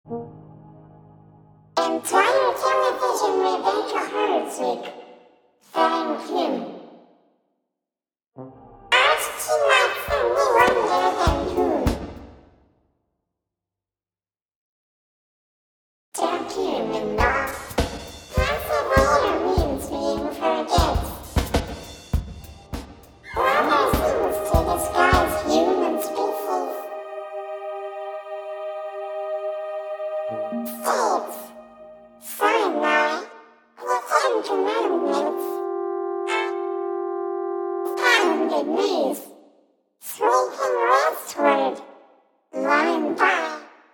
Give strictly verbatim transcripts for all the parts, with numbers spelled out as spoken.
Entire television Rebecca Herzog. Thank you. Asked she might send me wonder than who. Document law. Persevere means being forget. Rather seems to disguise human species. States. Sinai. The Ten Commandments. Pounded knees. Sweeping westward. Line by.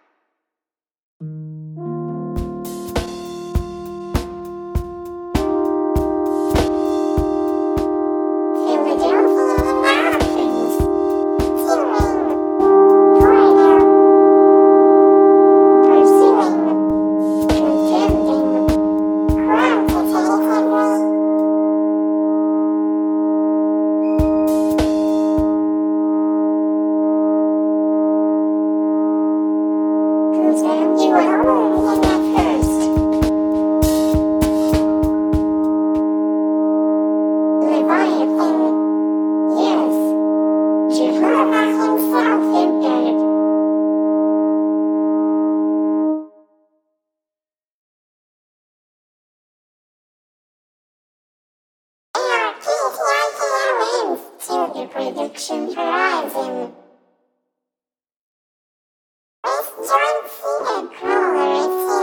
Prediction horizon. This joint seated crawler is